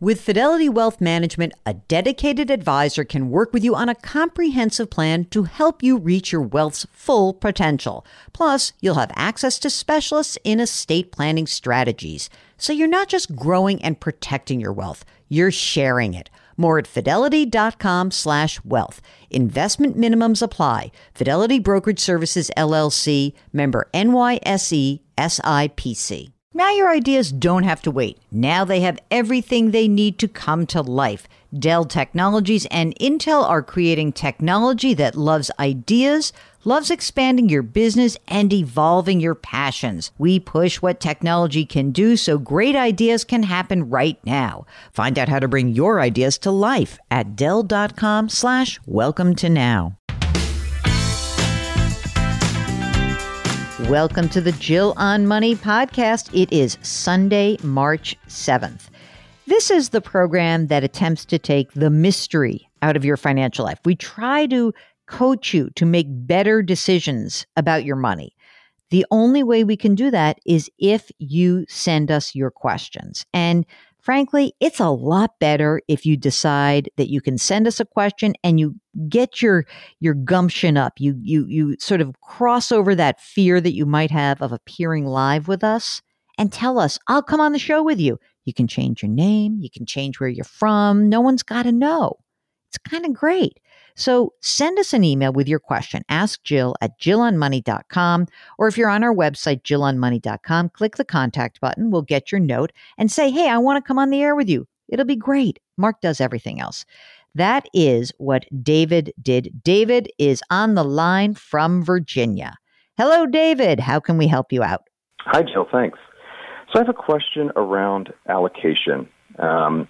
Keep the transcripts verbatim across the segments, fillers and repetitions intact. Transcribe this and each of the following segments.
With Fidelity Wealth Management, a dedicated advisor can work with you on a comprehensive plan to help you reach your wealth's full potential. Plus, you'll have access to specialists in estate planning strategies. So you're not just growing and protecting your wealth, you're sharing it. More at fidelity.com slash wealth. Investment minimums apply. Fidelity Brokerage Services, L L C, member N Y S E, S I P C. Now your ideas don't have to wait. Now they have everything they need to come to life. Dell Technologies and Intel are creating technology that loves ideas, loves expanding your business, and evolving your passions. We push what technology can do so great ideas can happen right now. Find out how to bring your ideas to life at Dell.com slash welcome to now. Welcome to the Jill on Money podcast. It is Sunday, March seventh. This is the program that attempts to take the mystery out of your financial life. We try to coach you to make better decisions about your money. The only way we can do that is if you send us your questions. And frankly, it's a lot better if you decide that you can send us a question and you get your your gumption up. You you you sort of cross over that fear that you might have of appearing live with us and tell us, I'll come on the show with you. You can change your name. You can change where you're from. No one's got to know. It's kind of great. So send us an email with your question. Ask Jill at jill on money dot com. Or if you're on our website, jill on money dot com, click the contact button. We'll get your note and say, hey, I want to come on the air with you. It'll be great. Mark does everything else. That is what David did. David is on the line from Virginia. Hello, David. How can we help you out? Hi, Jill. Thanks. So I have a question around allocation. Um,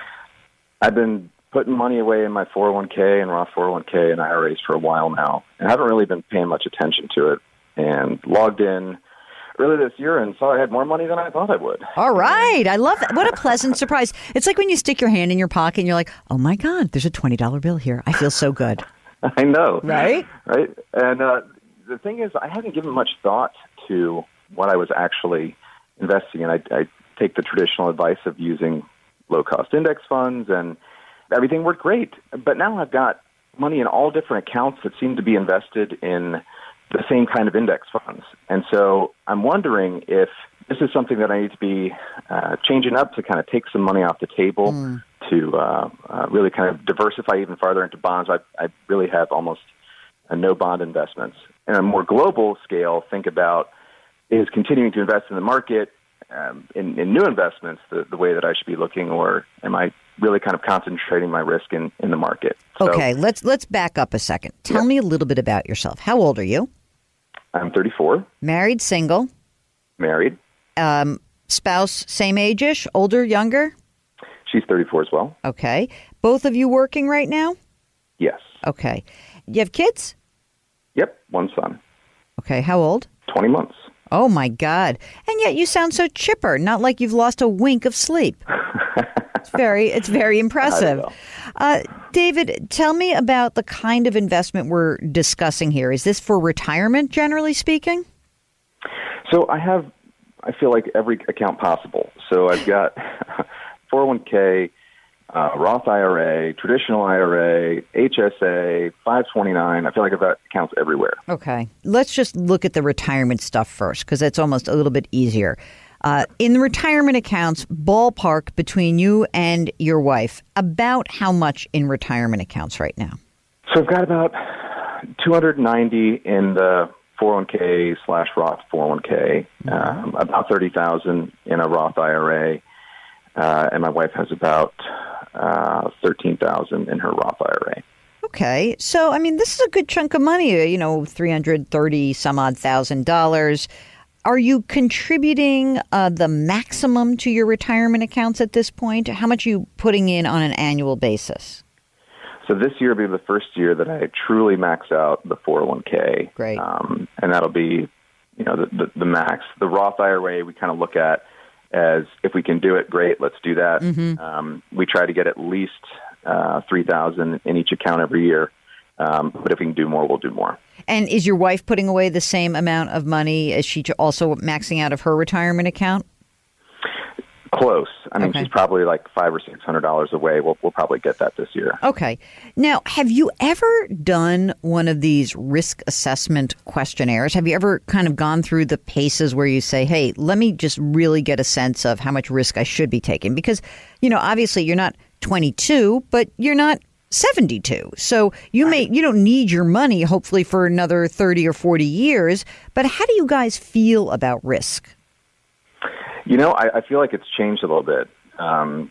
I've been putting money away in my four oh one k and Roth four oh one k and I R As for a while now, and I haven't really been paying much attention to it, and logged in earlier this year and saw I had more money than I thought I would. All right. I love that. What a pleasant surprise. It's like when you stick your hand in your pocket and you're like, oh my God, there's a twenty dollar bill here. I feel so good. I know. Right? Right. And uh, the thing is, I hadn't given much thought to what I was actually investing in. I, I take the traditional advice of using low-cost index funds, and everything worked great. But now I've got money in all different accounts that seem to be invested in the same kind of index funds. And so I'm wondering if this is something that I need to be uh, changing up to kind of take some money off the table mm. to uh, uh, really kind of diversify even farther into bonds. I, I really have almost uh, no bond investments. And on a more global scale, think about is continuing to invest in the market um, in, in new investments the, the way that I should be looking, or am I really kind of concentrating my risk in, in the market? So, okay, let's let's back up a second. Tell yeah. me a little bit about yourself. How old are you? I'm thirty-four. Married, single? Married. Um, spouse, same age-ish, older, younger? She's thirty-four as well. Okay. Both of you working right now? Yes. Okay. You have kids? Yep, one son. Okay, how old? twenty months. Oh, my God. And yet you sound so chipper, not like you've lost a wink of sleep. It's very, it's very impressive. Uh, David, tell me about the kind of investment we're discussing here. Is this for retirement, generally speaking? So I have, I feel like every account possible. So I've got four oh one k, uh, Roth I R A, traditional I R A, H S A, five twenty-nine. I feel like I've got accounts everywhere. Okay. Let's just look at the retirement stuff first, because it's almost a little bit easier. Uh, in the retirement accounts, ballpark between you and your wife, about how much in retirement accounts right now? So I've got about two hundred ninety in the four oh one k slash Roth four oh one k, mm-hmm. um, about thirty thousand in a Roth I R A, uh, and my wife has about uh, thirteen thousand in her Roth I R A. Okay. So, I mean, this is a good chunk of money, you know, three hundred thirty some odd thousand dollars. Are you contributing uh, the maximum to your retirement accounts at this point? How much are you putting in on an annual basis? So this year will be the first year that I truly max out the four oh one k. Great. Um, and that'll be, you know, the, the, the max. The Roth I R A we kind of look at as if we can do it, great, let's do that. Mm-hmm. Um, we try to get at least uh, three thousand dollars in each account every year. Um, but if we can do more, we'll do more. And is your wife putting away the same amount of money? Is she also maxing out of her retirement account? Close. I mean, Okay. she's probably like five or six hundred dollars away. We'll we'll probably get that this year. Okay. Now, have you ever done one of these risk assessment questionnaires? Have you ever kind of gone through the paces where you say, hey, let me just really get a sense of how much risk I should be taking? Because, you know, obviously you're not twenty-two, but you're not seventy-two. So you may you don't need your money, hopefully, for another thirty or forty years. But how do you guys feel about risk? You know, I, I feel like it's changed a little bit. Um,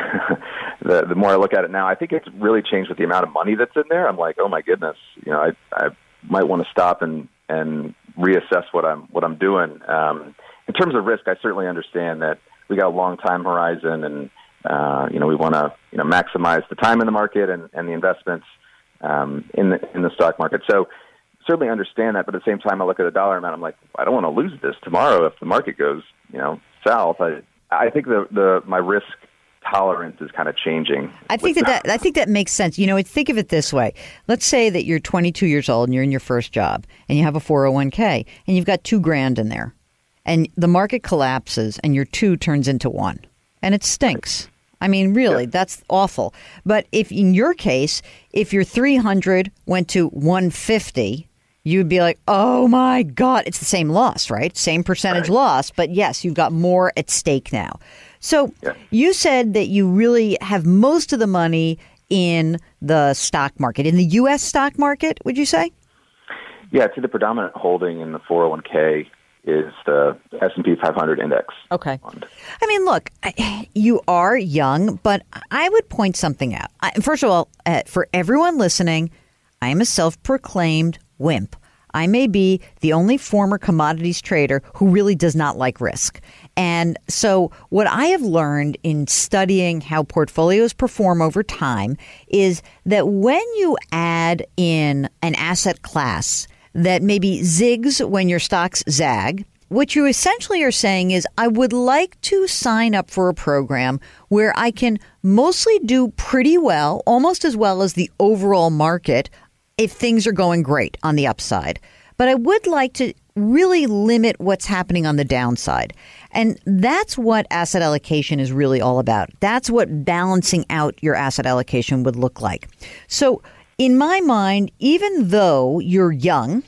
the the more I look at it now, I think it's really changed with the amount of money that's in there. I'm like, oh my goodness, you know, I I might want to stop and, and reassess what I'm what I'm doing. Um, in terms of risk, I certainly understand that we got a long time horizon, and uh, you know, we want to you know maximize the time in the market and, and the investments um, in the in the stock market. So certainly understand that, but at the same time, I look at a dollar amount. I'm like, I don't want to lose this tomorrow if the market goes, you know, south. I I think the the my risk tolerance is kind of changing. I think that, that I think that makes sense. You know, think of it this way. Let's say that you're twenty-two years old and you're in your first job and you have a four oh one k and you've got two grand in there, and the market collapses and your two turns into one, and it stinks. I mean, really, yeah. That's awful. But if in your case, if your three hundred went to one fifty, you'd be like, oh, my God, it's the same loss, right? Same percentage right. loss. But yes, you've got more at stake now. So yeah. You said that you really have most of the money in the stock market, in the U S stock market, would you say? Yeah, I'd say the predominant holding in the four oh one k is the S and P five hundred index. Okay. Fund. I mean, look, you are young, but I would point something out. First of all, uh, for everyone listening, I am a self-proclaimed wimp. I may be the only former commodities trader who really does not like risk. And so what I have learned in studying how portfolios perform over time is that when you add in an asset class that maybe zigs when your stocks zag, what you essentially are saying is, I would like to sign up for a program where I can mostly do pretty well, almost as well as the overall market, if things are going great on the upside. But I would like to really limit what's happening on the downside. And that's what asset allocation is really all about. That's what balancing out your asset allocation would look like. So in my mind, even though you're young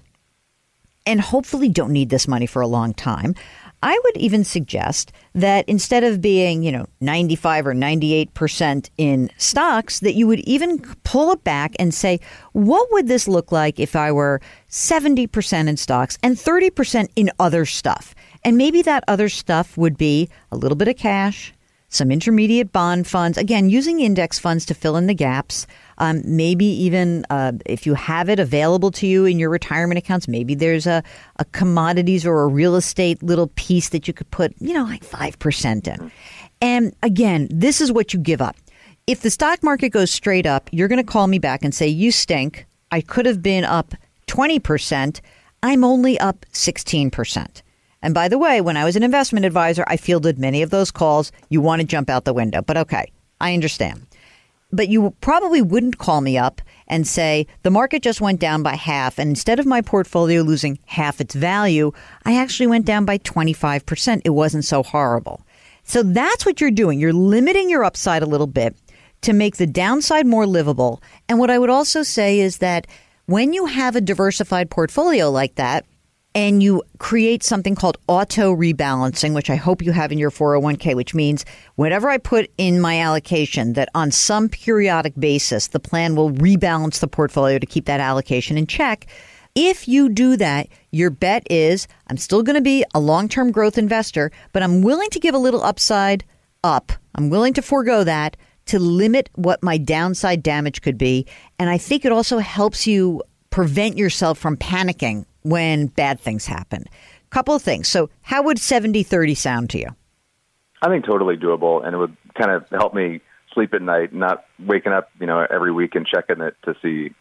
and hopefully don't need this money for a long time, I would even suggest that instead of being, you know, ninety-five or ninety-eight percent in stocks, that you would even pull it back and say, what would this look like if I were seventy percent in stocks and thirty percent in other stuff? And maybe that other stuff would be a little bit of cash, some intermediate bond funds, again, using index funds to fill in the gaps. Um, maybe even uh, if you have it available to you in your retirement accounts, maybe there's a, a commodities or a real estate little piece that you could put, you know, like five percent in. And again, this is what you give up. If the stock market goes straight up, you're going to call me back and say, you stink. I could have been up twenty percent. I'm only up sixteen percent. And by the way, when I was an investment advisor, I fielded many of those calls. You want to jump out the window. But okay, I understand. But you probably wouldn't call me up and say, the market just went down by half. And instead of my portfolio losing half its value, I actually went down by twenty-five percent. It wasn't so horrible. So that's what you're doing. You're limiting your upside a little bit to make the downside more livable. And what I would also say is that when you have a diversified portfolio like that, and you create something called auto rebalancing, which I hope you have in your four oh one k, which means whatever I put in my allocation, that on some periodic basis, the plan will rebalance the portfolio to keep that allocation in check. If you do that, your bet is I'm still going to be a long-term growth investor, but I'm willing to give a little upside up. I'm willing to forego that to limit what my downside damage could be. And I think it also helps you prevent yourself from panicking when bad things happen. Couple of things. So how would seventy thirty sound to you? I think totally doable, and it would kind of help me sleep at night, not waking up, you know, every week and checking it to see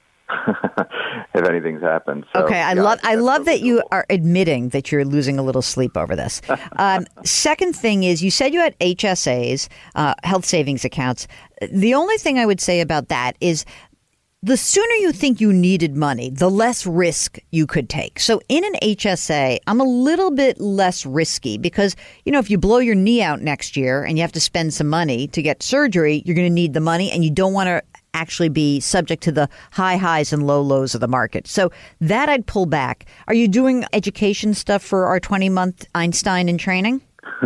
if anything's happened. So, okay, I yeah, love I, I love totally that you doable. are admitting that you're losing a little sleep over this. Um, second thing is, you said you had H S As, uh, health savings accounts. The only thing I would say about that is, The sooner you think you needed money, the less risk you could take. So in an H S A, I'm a little bit less risky because, you know, if you blow your knee out next year and you have to spend some money to get surgery, you're going to need the money and you don't want to actually be subject to the high highs and low lows of the market. So that I'd pull back. Are you doing education stuff for our twenty-month Einstein in training?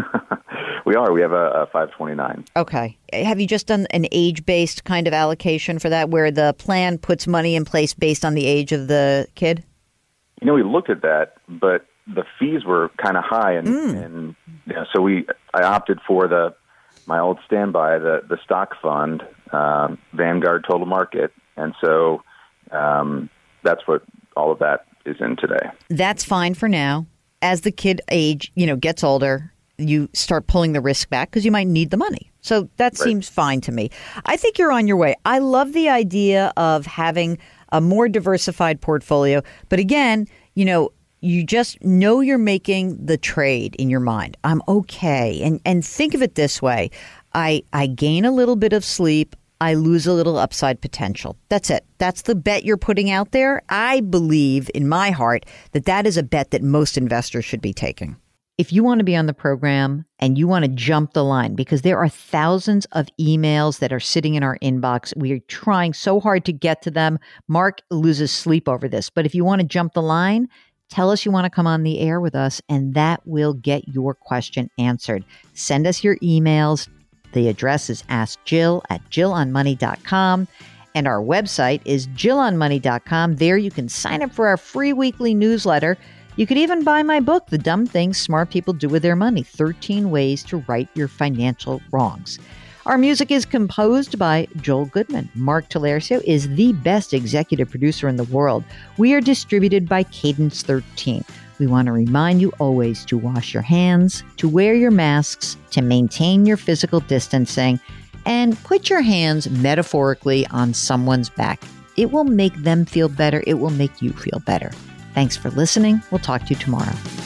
We are. We have a, a five twenty-nine. Okay. Have you just done an age-based kind of allocation for that where the plan puts money in place based on the age of the kid? You know, we looked at that, but the fees were kind of high. And, mm. and you know, so we, I opted for the my old standby, the, the stock fund, um, Vanguard Total Market. And so um, that's what all of that is in today. That's fine for now. As the kid age, you know, gets older, you start pulling the risk back because you might need the money. So that right. seems fine to me. I think you're on your way. I love the idea of having a more diversified portfolio. But again, you know, you just know you're making the trade in your mind. I'm okay. And and think of it this way. I, I gain a little bit of sleep. I lose a little upside potential. That's it. That's the bet you're putting out there. I believe in my heart that that is a bet that most investors should be taking. If you want to be on the program and you want to jump the line, because there are thousands of emails that are sitting in our inbox, we are trying so hard to get to them. Mark loses sleep over this. But if you want to jump the line, tell us you want to come on the air with us, and that will get your question answered. Send us your emails. The address is ask jill at jill on money dot com. And our website is jill on money dot com. There you can sign up for our free weekly newsletter. You could even buy my book, The Dumb Things Smart People Do With Their Money, thirteen Ways to Right Your Financial Wrongs. Our music is composed by Joel Goodman. Mark Talercio is the best executive producer in the world. We are distributed by Cadence thirteen. We want to remind you always to wash your hands, to wear your masks, to maintain your physical distancing, and put your hands metaphorically on someone's back. It will make them feel better. It will make you feel better. Thanks for listening. We'll talk to you tomorrow.